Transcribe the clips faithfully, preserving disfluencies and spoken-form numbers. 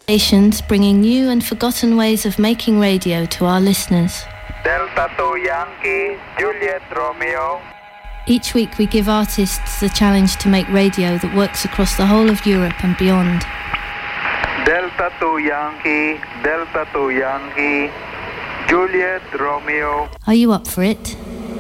Stations bringing new and forgotten ways of making radio to our listeners. Delta two Yankee, Juliet Romeo. Each week we give artists the challenge to make radio that works across the whole of Europe and beyond. Delta two Yankee, Delta two Yankee, Juliet Romeo. Are you up for it?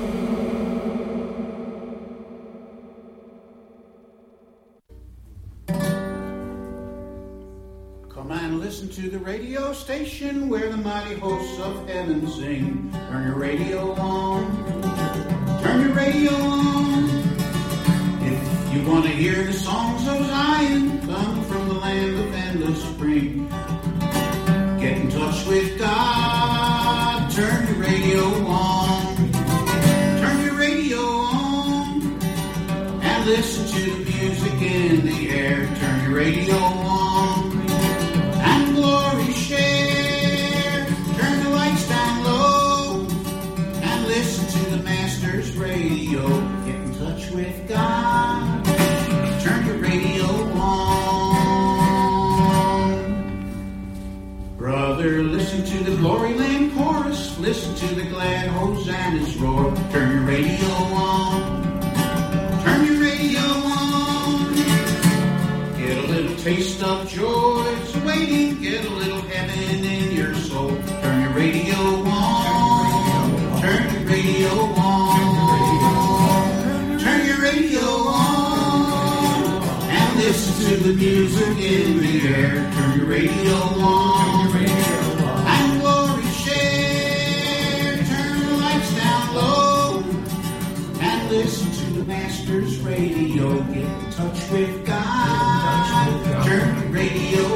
Come and listen to the radio station where the mighty hosts of heaven sing. Turn your radio on. Turn your radio on. If you want to hear the songs of Zion come from the land of endless spring, get in touch with God. Turn your radio on. Turn your radio on. And listen to the music in the air. Turn your radio on. And glory share. Turn the lights down low. And listen to the Master's radio. Get in touch with God. Turn your radio on. Brother, listen to the Glory Land chorus. Listen to the glad hosannas roar. Turn your radio on. Turn your radio on. Get a little taste of joy's waiting. Get a little heaven in your soul. Turn your radio on. Turn your radio on. Turn your radio on. And listen to the music in the air. Turn your radio on. And glory share. Turn the lights down low. And listen to the Master's radio. Get in touch with God. Turn your radio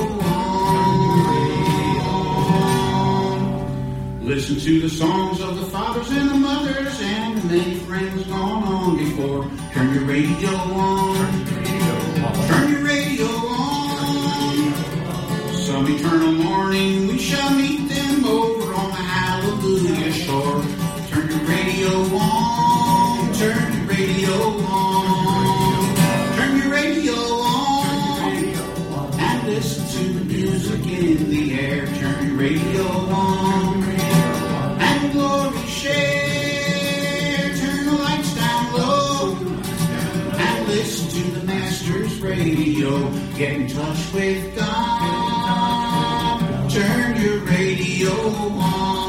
on. Listen to the songs of the fathers and the mothers and the many friends gone on before. Turn your radio on. Turn your radio on. Some eternal morning we shall meet them over on the Hallelujah shore. Turn your radio on. Turn your radio on. Turn your radio on. And listen to the music in the air. Turn your radio on. And glory share. Turn the lights down low. And listen to the Master's radio. Get in touch with God. Turn your radio on.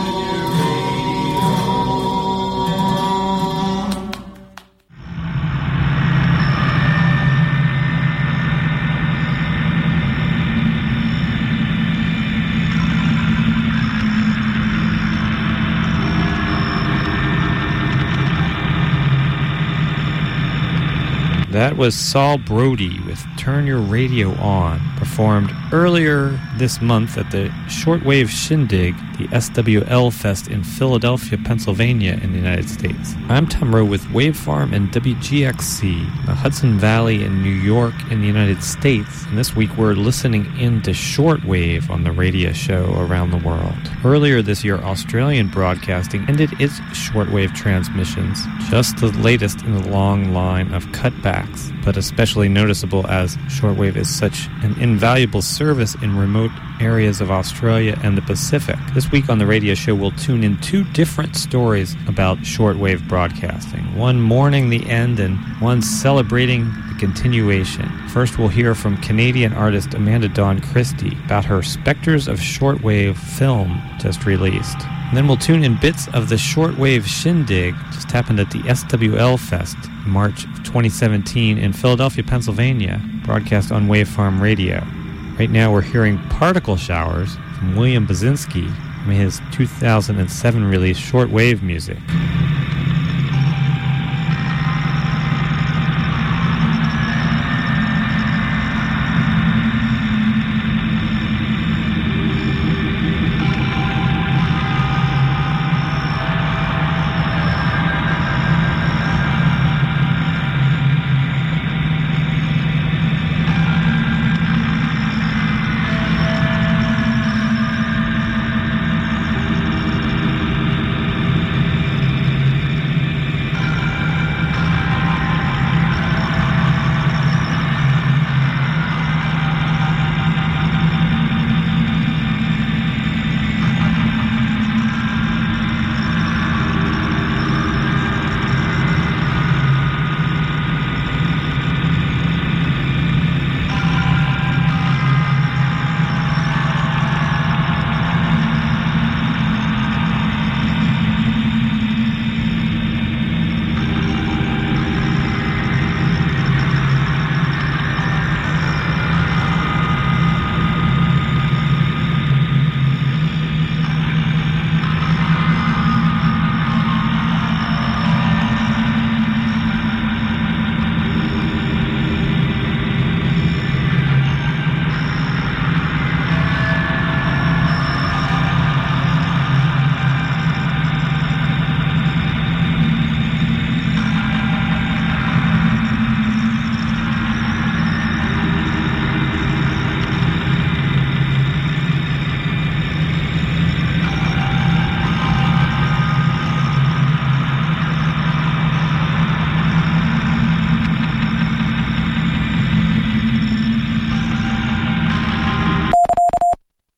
That was Saul Brody with Turn Your Radio On, performed earlier this month at the Shortwave Shindig, the S W L Fest in Philadelphia, Pennsylvania in the United States. I'm Tom Rowe with Wavefarm and W G X C, the Hudson Valley in New York in the United States, and this week we're listening into shortwave on the radio show around the world. Earlier this year, Australian Broadcasting ended its shortwave transmissions, just the latest in the long line of cutbacks, but especially noticeable as shortwave is such an invaluable service in remote areas of Australia and the Pacific. This week on the radio show, we'll tune in two different stories about shortwave broadcasting, one mourning the end and one celebrating the continuation. First, we'll hear from Canadian artist Amanda Dawn Christie about her Spectres of Shortwave film just released. And then we'll tune in bits of the Shortwave Shindig, just happened at the S W L Fest in March of twenty seventeen in Philadelphia, Pennsylvania, broadcast on Wavefarm Radio. Right now we're hearing Particle Showers from William Basinski from his two thousand seven release Shortwave Music.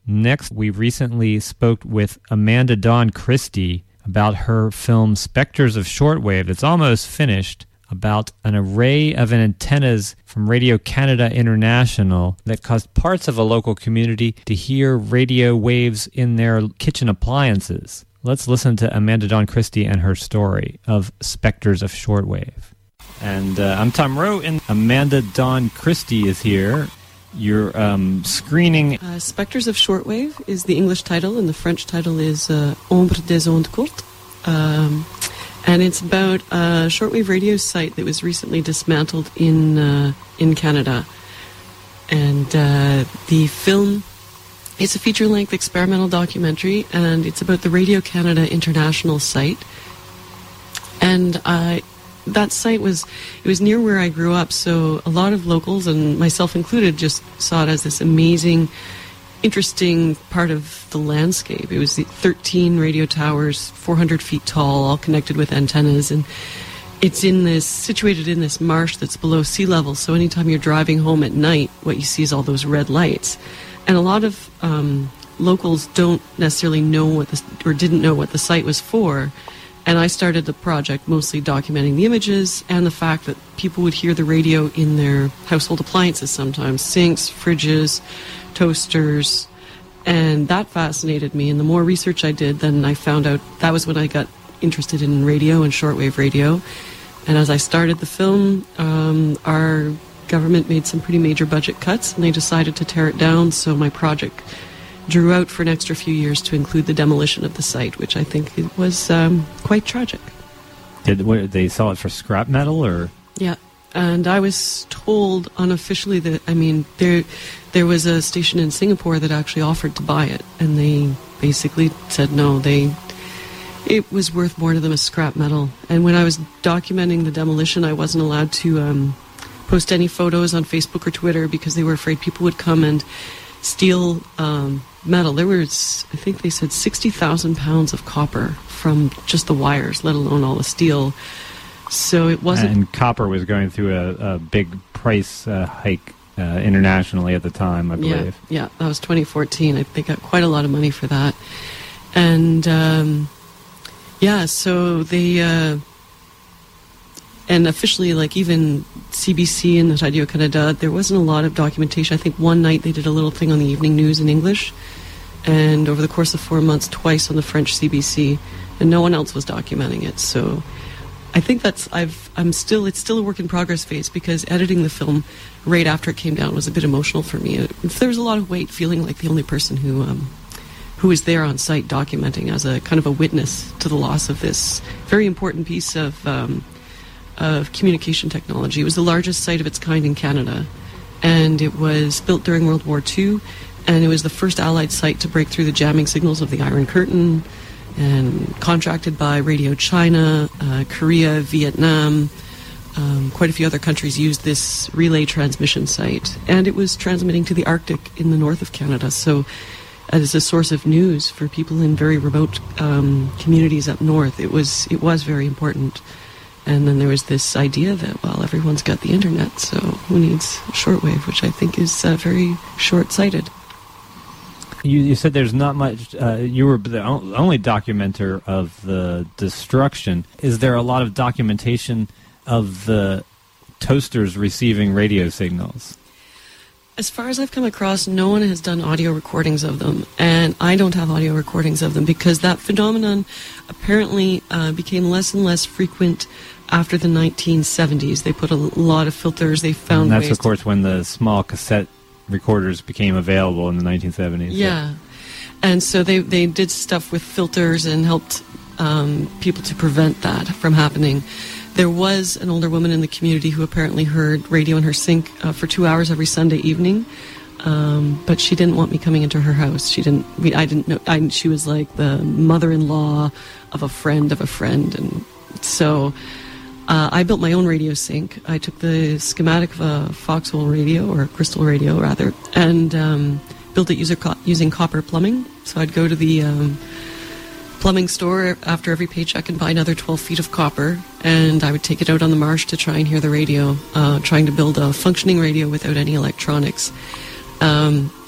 Next, we recently spoke with Amanda Dawn Christie about her film Spectres of Shortwave. It's almost finished, about an array of antennas from Radio-Canada International that caused parts of a local community to hear radio waves in their kitchen appliances. Let's listen to Amanda Dawn Christie and her story of Spectres of Shortwave. And uh, I'm Tom Rowe, and Amanda Dawn Christie is here. You're um, screening... Uh, Spectres of Shortwave is the English title, and the French title is uh, Ombre des ondes courtes. Um, and it's about a shortwave radio site that was recently dismantled in uh, in Canada. And uh, the film, it's a feature-length experimental documentary, and it's about the Radio-Canada International site. And uh, that site was, it was near where I grew up, so a lot of locals, and myself included, just saw it as this amazing, interesting part of the landscape. It was the thirteen radio towers, four hundred feet tall, all connected with antennas, and it's in this, situated in this marsh that's below sea level, so anytime you're driving home at night, what you see is all those red lights. And a lot of um, locals don't necessarily know what this, or didn't know what the site was for. And I started the project mostly documenting the images and the fact that people would hear the radio in their household appliances sometimes, sinks, fridges, toasters, and that fascinated me. And the more research I did, then I found out that was when I got interested in radio and shortwave radio. And as I started the film, um, our government made some pretty major budget cuts, and they decided to tear it down, so my project drew out for an extra few years to include the demolition of the site, which I think it was um, quite tragic. Did what, they sell it for scrap metal, or? Yeah, and I was told unofficially that, I mean, there there was a station in Singapore that actually offered to buy it, and they basically said no, they it was worth more to them as scrap metal. And when I was documenting the demolition, I wasn't allowed to um, post any photos on Facebook or Twitter because they were afraid people would come and steal um, metal. There was, I think they said, sixty thousand pounds of copper from just the wires, let alone all the steel. So it wasn't... And copper was going through a, a big price uh, hike uh, internationally at the time, I believe. Yeah, yeah, that was twenty fourteen. I, they got quite a lot of money for that. And, um, yeah, so they... Uh, And officially, like even C B C and Radio-Canada, there wasn't a lot of documentation. I think one night they did a little thing on the evening news in English, and over the course of four months, twice on the French C B C, and no one else was documenting it. So I think that's, I've, I'm still, it's still a work in progress phase, because editing the film right after it came down was a bit emotional for me. It, there was a lot of weight, feeling like the only person who, um, who was there on site documenting as a kind of a witness to the loss of this very important piece of, um, of communication technology. It was the largest site of its kind in Canada, and it was built during World War Two, and it was the first Allied site to break through the jamming signals of the Iron Curtain, and contracted by Radio China, uh, Korea, Vietnam, um, quite a few other countries used this relay transmission site, and it was transmitting to the Arctic in the north of Canada, so as a source of news for people in very remote um, communities up north, it was it was very important. And then there was this idea that, well, everyone's got the internet, so who needs shortwave, which I think is uh, very short-sighted. You, you said there's not much, uh, you were the only documenter of the destruction. Is there a lot of documentation of the toasters receiving radio signals? As far as I've come across, no one has done audio recordings of them, and I don't have audio recordings of them because that phenomenon apparently uh, became less and less frequent after the nineteen seventies. They put a lot of filters, they found and that's, ways of course, to... when the small cassette recorders became available in the nineteen seventies. Yeah, so. And so they, they did stuff with filters and helped um, people to prevent that from happening. There was an older woman in the community who apparently heard radio in her sink uh, for two hours every Sunday evening, um, but she didn't want me coming into her house. She didn't. We, I didn't know. I, she was like the mother-in-law of a friend of a friend, and so uh, I built my own radio sink. I took the schematic of a Foxhole radio, or a Crystal radio rather, and um, built it user co- using copper plumbing. So I'd go to the um, plumbing store after every paycheck and buy another twelve feet of copper, and I would take it out on the marsh to try and hear the radio, uh, trying to build a functioning radio without any electronics. Um,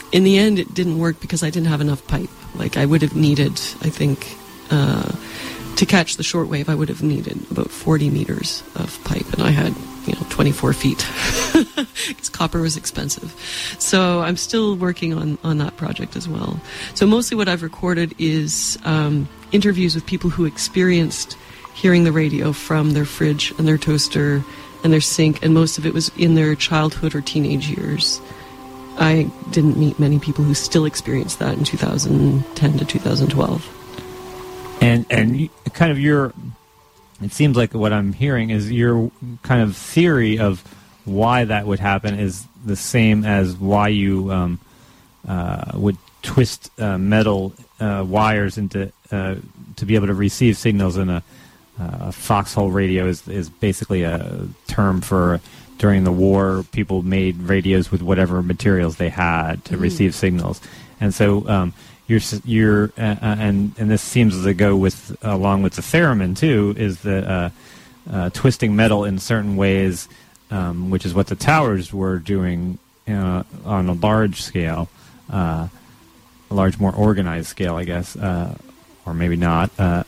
in the end, it didn't work because I didn't have enough pipe. Like, I would have needed, I think, uh, to catch the shortwave, I would have needed about forty meters of pipe, and I had, you know, twenty-four feet, because copper was expensive. So I'm still working on, on that project as well. So mostly what I've recorded is um, interviews with people who experienced hearing the radio from their fridge and their toaster and their sink, and most of it was in their childhood or teenage years. I didn't meet many people who still experienced that in two thousand ten to two thousand twelve. And and you, kind of your, it seems like what I'm hearing is your kind of theory of why that would happen is the same as why you um, uh, would twist uh, metal uh, wires into uh, to be able to receive signals in a, uh, a foxhole radio is is basically a term for during the war people made radios with whatever materials they had to mm-hmm. receive signals, and so. Um, You're, you're, uh, and and this seems to go with along with the theremin too. Is the uh, uh, twisting metal in certain ways, um, which is what the towers were doing uh, on a large scale, uh, a large, more organized scale, I guess, uh, or maybe not, uh,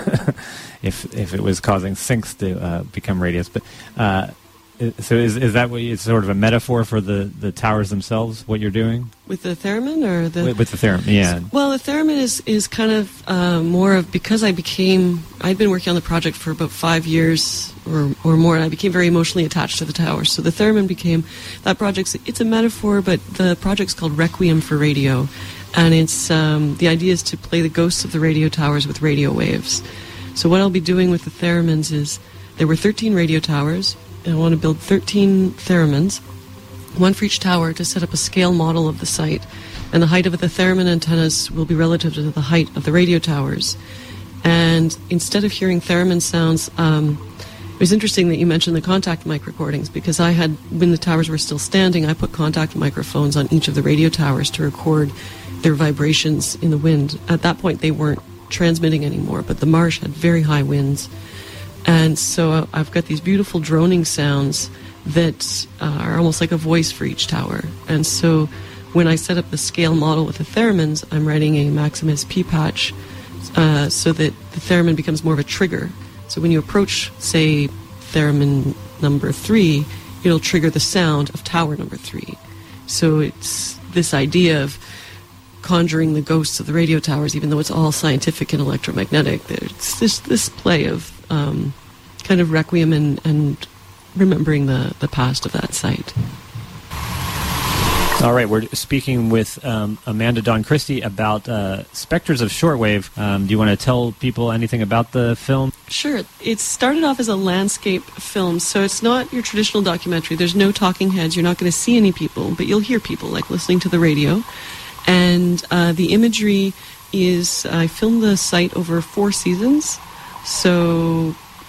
if if it was causing sinks to uh, become radios. But uh, so is is that what you, it's sort of a metaphor for the, the towers themselves? What you're doing with the theremin, or the with, with the theremin? Yeah. Well, the theremin is is kind of uh, more of, because I became I'd been working on the project for about five years or or more, and I became very emotionally attached to the towers. So the theremin became that project's it's a metaphor, but the project's called Requiem for Radio, and it's um, the idea is to play the ghosts of the radio towers with radio waves. So what I'll be doing with the theremins is there were thirteen radio towers. I want to build thirteen theremins, one for each tower, to set up a scale model of the site. And the height of the theremin antennas will be relative to the height of the radio towers. And instead of hearing theremin sounds, um, it was interesting that you mentioned the contact mic recordings, because I had, when the towers were still standing, I put contact microphones on each of the radio towers to record their vibrations in the wind. At that point, they weren't transmitting anymore, but the marsh had very high winds. And so I've got these beautiful droning sounds that uh, are almost like a voice for each tower. And so when I set up the scale model with the theremins, I'm writing a Maximus P-patch uh, so that the theremin becomes more of a trigger. So when you approach, say, theremin number three, it'll trigger the sound of tower number three. So it's this idea of conjuring the ghosts of the radio towers, even though it's all scientific and electromagnetic. It's this, this play of Um, kind of requiem and, and remembering the, the past of that site. All right, we're speaking with um, Amanda Dawn Christie about uh, Spectres of Shortwave. Um, do you want to tell people anything about the film? Sure. It started off as a landscape film, so it's not your traditional documentary. There's no talking heads. You're not going to see any people, but you'll hear people, like listening to the radio. And uh, the imagery is, I filmed the site over four seasons. So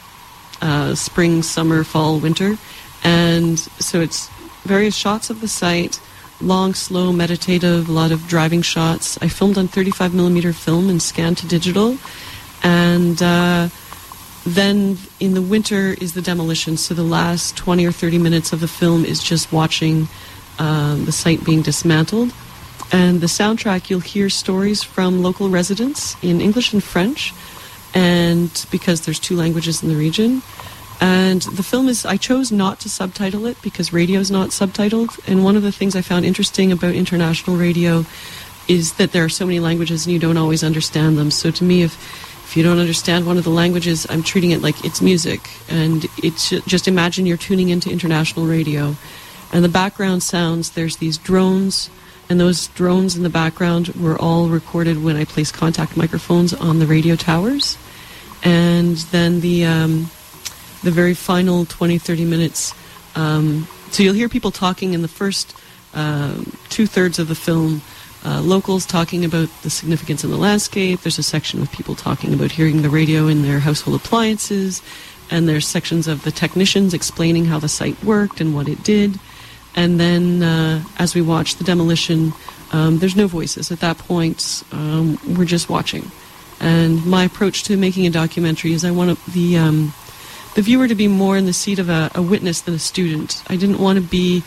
uh, spring, summer, fall, winter. And so it's various shots of the site, long, slow, meditative, a lot of driving shots. I filmed on thirty-five millimeter film and scanned to digital. And uh, then in the winter is the demolition. So the last twenty or thirty minutes of the film is just watching um, the site being dismantled. And the soundtrack, you'll hear stories from local residents in English and French, and because there's two languages in the region. And the film is, I chose not to subtitle it because radio is not subtitled. And one of the things I found interesting about international radio is that there are so many languages and you don't always understand them. So to me, if if you don't understand one of the languages, I'm treating it like it's music. And it's just imagine you're tuning into international radio. And the background sounds, there's these drones, and those drones in the background were all recorded when I placed contact microphones on the radio towers. And then the um, the very final twenty, thirty minutes, um, so you'll hear people talking in the first uh, two-thirds of the film, uh, locals talking about the significance in the landscape. There's a section of people talking about hearing the radio in their household appliances, and there's sections of the technicians explaining how the site worked and what it did. And then uh, as we watch the demolition, um, there's no voices. At that point, um, we're just watching. And my approach to making a documentary is I want the um, the viewer to be more in the seat of a, a witness than a student. I didn't want to be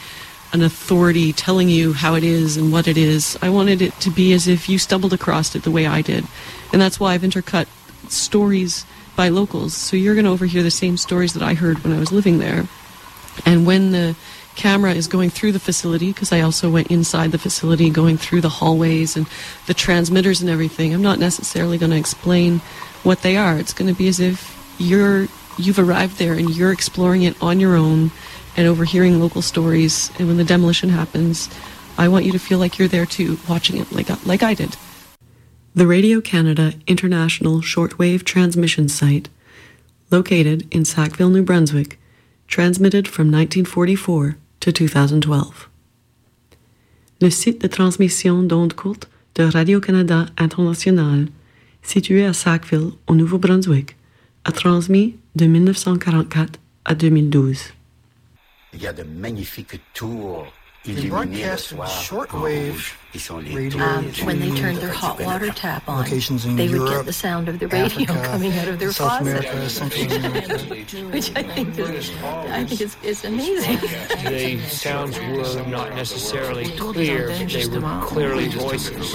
an authority telling you how it is and what it is. I wanted it to be as if you stumbled across it the way I did. And that's why I've intercut stories by locals. So you're going to overhear the same stories that I heard when I was living there. And when the camera is going through the facility, because I also went inside the facility, going through the hallways and the transmitters and everything, I'm not necessarily going to explain what they are. It's going to be as if you're you've arrived there and you're exploring it on your own and overhearing local stories. And when the demolition happens, I want you to feel like you're there too, watching it like like I did. The Radio Canada International Shortwave Transmission Site, located in Sackville, New Brunswick, transmitted from nineteen forty-four to two thousand twelve. Le site de transmission d'ondes courtes de Radio-Canada International, situé à Sackville, au Nouveau-Brunswick, a transmis de dix-neuf cent quarante-quatre à deux mille douze. Il y a de magnifiques tours They broadcast shortwave radio um, when they turned their hot water tap on, they would Europe, get the sound of the radio Africa, coming out of their South faucet, America, Central America. which I think is, I think is, is amazing. The sounds were not necessarily clear, but they were clearly voices.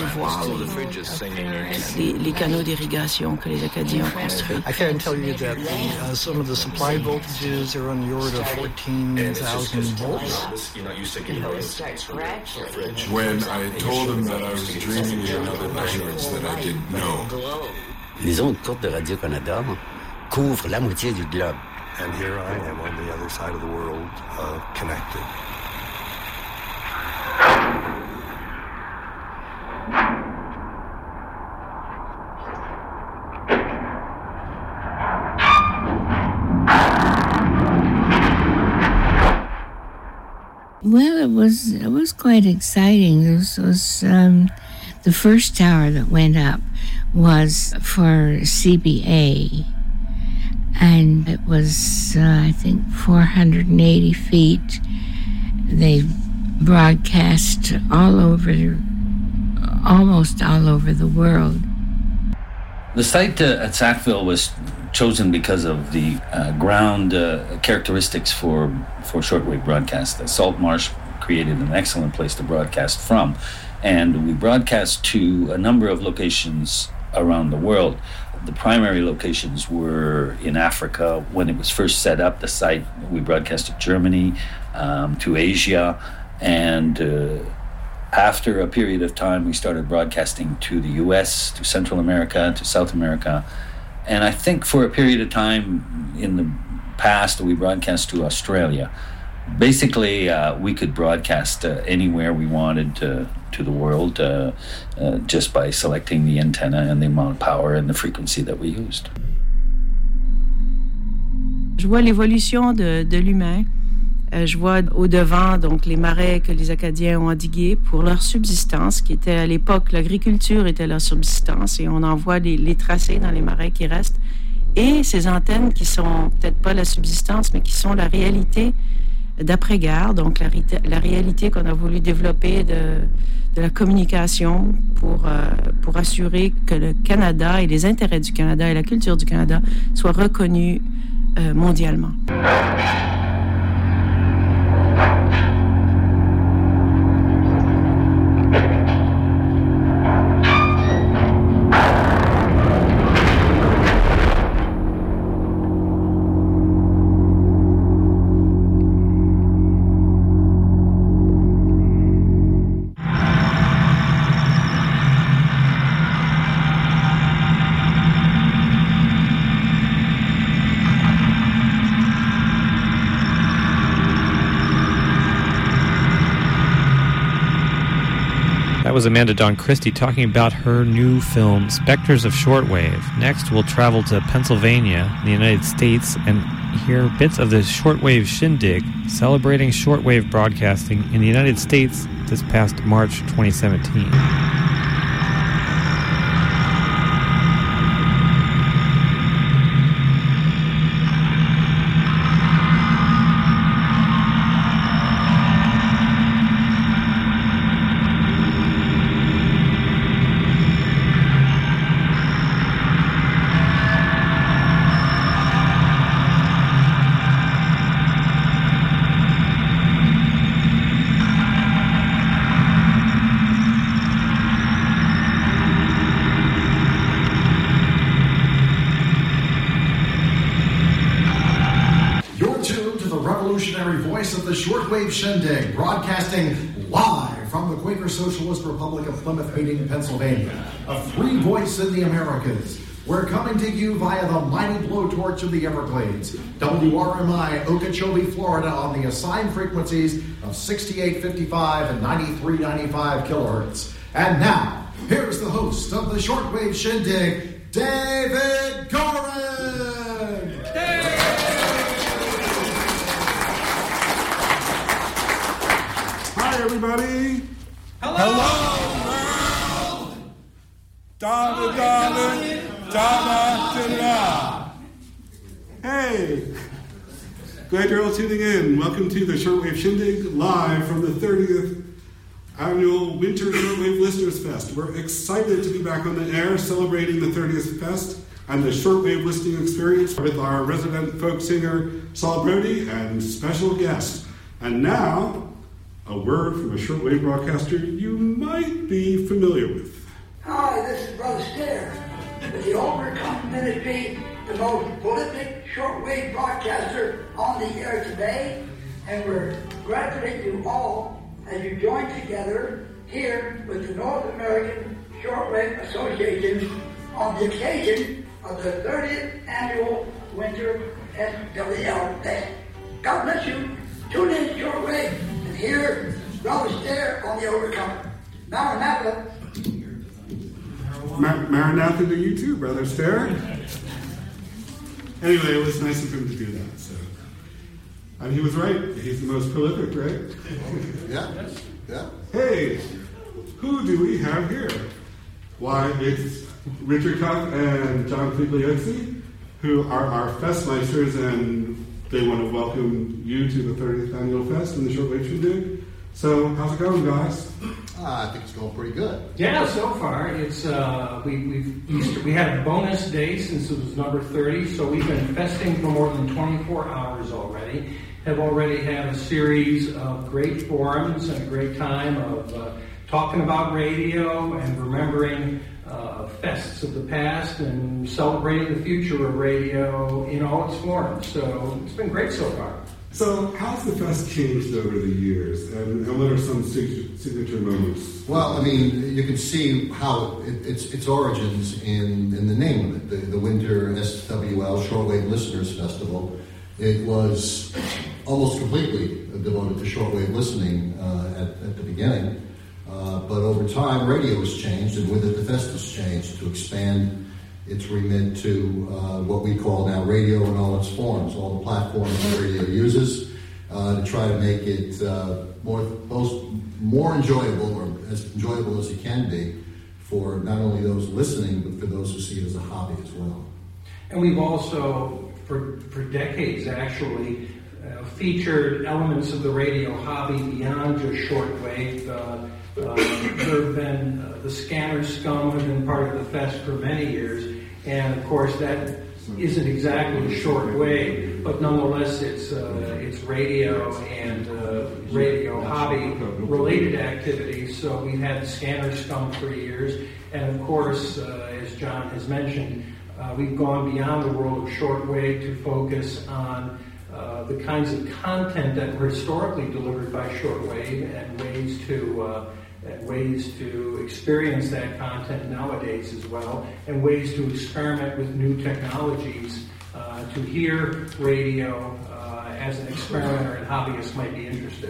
Les, les canaux d'irrigation que les Acadiens ont construits. I can tell you that the, uh, some of the supply voltages are on the order of fourteen thousand volts. When I told him that I was dreaming in another language that I didn't know. Les ondes courtes de Radio-Canada couvrent la moitié du globe. And here I am on the other side of the world, uh, connected. Well, it was it was quite exciting. This was um, the first tower that went up was for C B A, and it was uh, I think four hundred eighty feet. They broadcast all over, almost all over the world. The site uh, at Sackville was chosen because of the uh, ground uh, characteristics for for shortwave broadcast. The salt marsh created an excellent place to broadcast from, and we broadcast to a number of locations around the world. The primary locations were in Africa. When it was first set up, the site, we broadcast to Germany, um, to Asia, and uh, after a period of time, we started broadcasting to the U S, to Central America, to South America. And I think for a period of time in the past, we broadcast to Australia. Basically, uh, we could broadcast uh, anywhere we wanted to, to the world uh, uh, just by selecting the antenna and the amount of power and the frequency that we used. Je vois l'évolution de, de l'humain. Euh, je vois au-devant donc les marais que les Acadiens ont endigués pour leur subsistance, qui était à l'époque, l'agriculture était leur subsistance, et on en voit les, les tracés dans les marais qui restent. Et ces antennes qui sont peut-être pas la subsistance, mais qui sont la réalité d'après-guerre, donc la, la réalité qu'on a voulu développer de, de la communication pour, euh, pour assurer que le Canada et les intérêts du Canada et la culture du Canada soient reconnus euh, mondialement. That was Amanda Dawn Christie talking about her new film, Spectres of Shortwave. Next, we'll travel to Pennsylvania, in the United States, and hear bits of the Shortwave Shindig, celebrating shortwave broadcasting in the United States this past March twenty seventeen. Shortwave Shindig, broadcasting live from the Quaker Socialist Republic of Plymouth Meeting, Pennsylvania. A free voice in the Americas. We're coming to you via the mighty blowtorch of the Everglades. W R M I, Okeechobee, Florida, on the assigned frequencies of sixty-eight fifty-five and ninety-three ninety-five kilohertz. And now, here's the host of the Shortwave Shindig, David Gorin! Hi, everybody. Hello, world. Da da da da da da. Hey, glad you're all tuning in. Welcome to the Shortwave Shindig, live from the thirtieth annual Winter Shortwave Listeners Fest. We're excited to be back on the air, celebrating the thirtieth Fest and the shortwave listening experience with our resident folk singer Saul Brody and special guest. And now, a word from a shortwave broadcaster you might be familiar with. Hi, this is Brother Stair with the Overcome Ministry, the most prolific shortwave broadcaster on the air today, and we're congratulating you all as you join together here with the North American Shortwave Association on the occasion of the thirtieth Annual Winter S W L Fest. God bless you. Tune in to Shortwave and hear Brother Stair on the Overcome. Maranatha. Mar- Maranatha to you too, Brother Stair. Anyway, it was nice of him to do that. So, and he was right. He's the most prolific, right? Yeah. Yeah. Hey, who do we have here? Why, it's Richard Koch and John Figliozzi, who are our Festmeisters, and they want to welcome you to the thirtieth Annual Fest in the Shortwave Shindig. So, how's it going, guys? Uh, I think it's going pretty good. Yeah, so far it's uh, we we've Easter, we had a bonus day since it was number thirty, so we've been festing for more than twenty-four hours already. Have already had a series of great forums and a great time of uh, talking about radio and remembering uh, fests of the past and celebrating the future of radio in all its forms. So it's been great so far. So, how's the fest changed over the years, and, and what are some sig- signature moments? Well, I mean, you can see how it, its its origins in, in the name of it, the, the Winter S W L Shortwave Listeners Festival. It was almost completely devoted to shortwave listening uh, at, at the beginning, uh, but over time, radio has changed, and with it, the fest has changed to expand its remit to uh, what we call now radio in all its forms, all the platforms that radio uses, uh, to try to make it uh, more most, more enjoyable, or as enjoyable as it can be, for not only those listening, but for those who see it as a hobby as well. And we've also, for, for decades actually, uh, featured elements of the radio hobby beyond just shortwave. Uh, Uh, there have been uh, the scanner scum have been part of the fest for many years, and of course that isn't exactly shortwave, but nonetheless it's uh, it's radio and uh, radio hobby related activities. So we've had the scanner scum for years, and of course, uh, as John has mentioned, uh, we've gone beyond the world of shortwave to focus on Uh, the kinds of content that were historically delivered by shortwave and ways to uh, and ways to experience that content nowadays as well, and ways to experiment with new technologies uh, to hear radio uh, as an experimenter and hobbyist might be interested.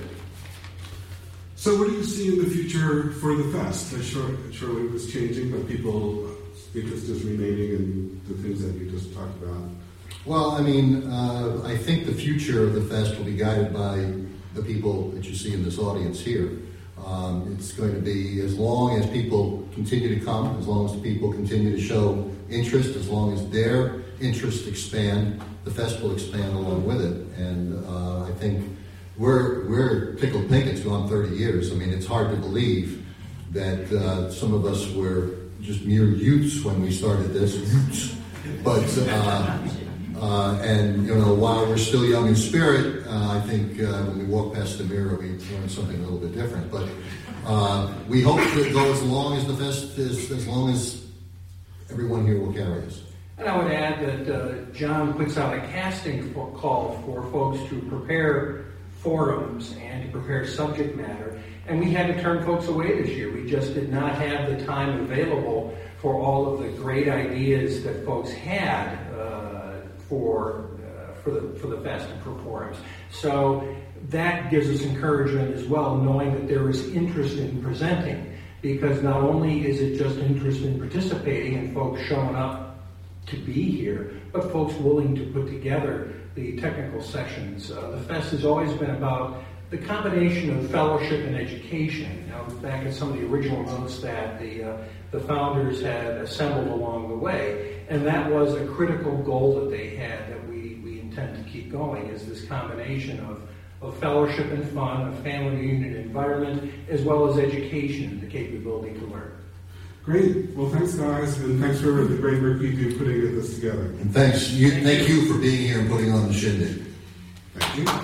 So what do you see in the future for the fest? I'm sure, shortwave was changing, but people interest is remaining in the things that you just talked about. Well, I mean, uh, I think the future of the fest will be guided by the people that you see in this audience here. Um, it's going to be, as long as people continue to come, as long as people continue to show interest, as long as their interests expand, the fest will expand along with it. And uh, I think we're we're tickled pink. It's gone thirty years. I mean, it's hard to believe that uh, some of us were just mere youths when we started this. But uh, Uh, and, you know, while we're still young in spirit, uh, I think uh, when we walk past the mirror, we learn something a little bit different. But uh, we hope to go as long as the fest is, as long as everyone here will carry us. And I would add that uh, John puts out a casting for, call for folks to prepare forums and to prepare subject matter. And we had to turn folks away this year. We just did not have the time available for all of the great ideas that folks had uh, for uh, for the for the fest and for forums. So that gives us encouragement as well, knowing that there is interest in presenting, because not only is it just interest in participating and folks showing up to be here, but folks willing to put together the technical sessions. Uh, the fest has always been about the combination of fellowship and education. Now, back in some of the original notes that the uh, the founders had assembled along the way, and that was a critical goal that they had that we, we intend to keep going, is this combination of, of fellowship and fun, a family reunion environment, as well as education and the capability to learn. Great. Well, thanks, guys, and thanks for the great work you do putting this together. And thanks, you, thank, thank you. you for being here and putting on the shindig. Thank you.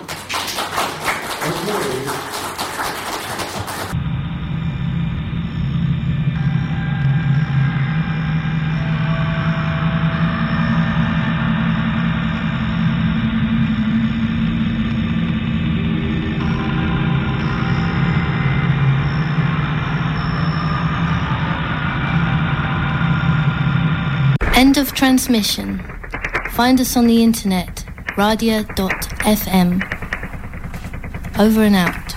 Okay. End of transmission. Find us on the internet, radia dot f m. Over and out.